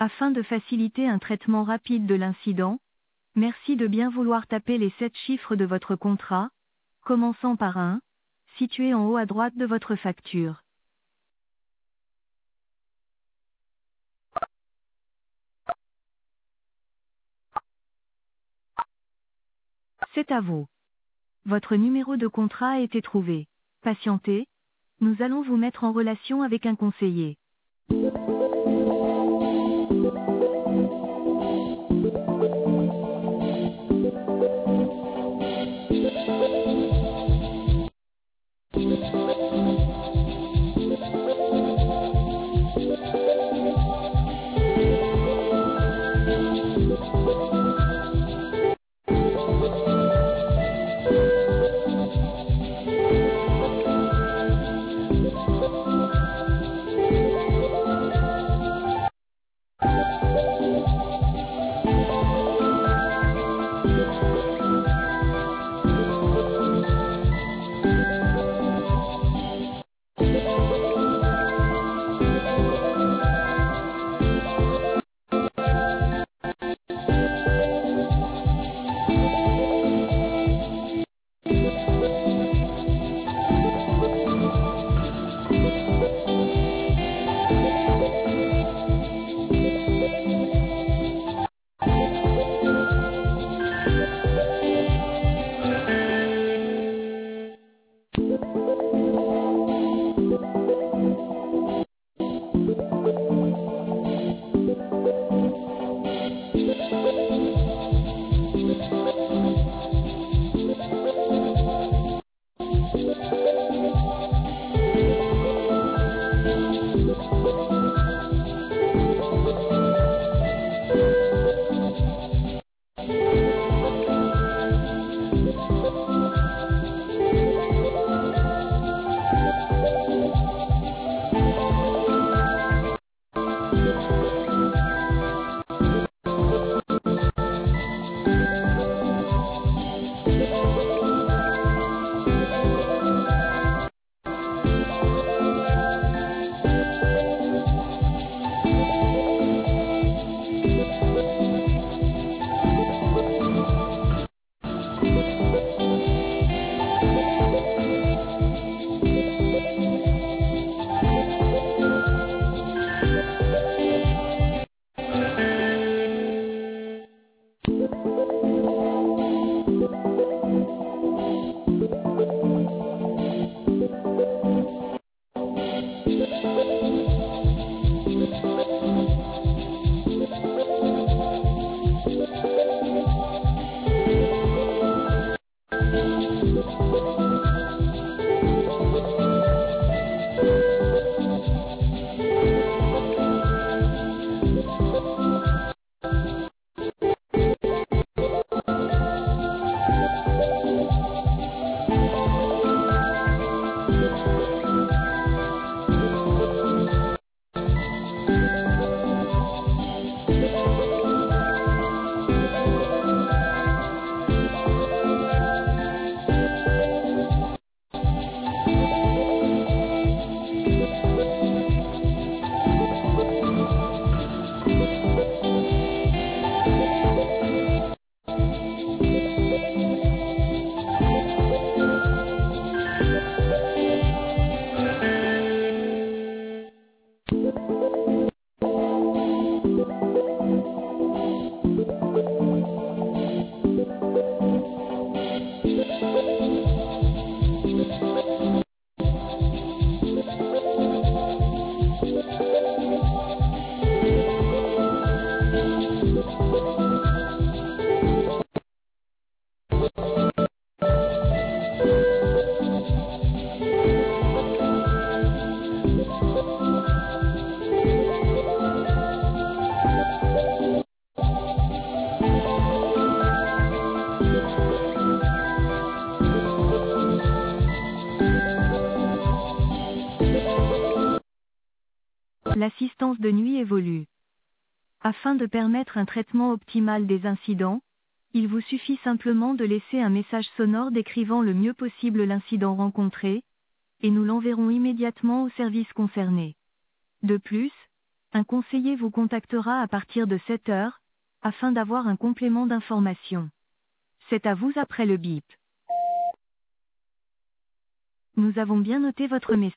Afin de faciliter un traitement rapide de l'incident, merci de bien vouloir taper les 7 chiffres de votre contrat, commençant par 1, situé en haut à droite de votre facture. C'est à vous. Votre numéro de contrat a été trouvé. Patientez, nous allons vous mettre en relation avec un conseiller. L'assistance de nuit évolue. Afin de permettre un traitement optimal des incidents, il vous suffit simplement de laisser un message sonore décrivant le mieux possible l'incident rencontré, et nous l'enverrons immédiatement au service concerné. De plus, Un conseiller vous contactera à partir de 7 heures, afin d'avoir un complément d'information. C'est à vous après le bip. Nous avons bien noté votre message.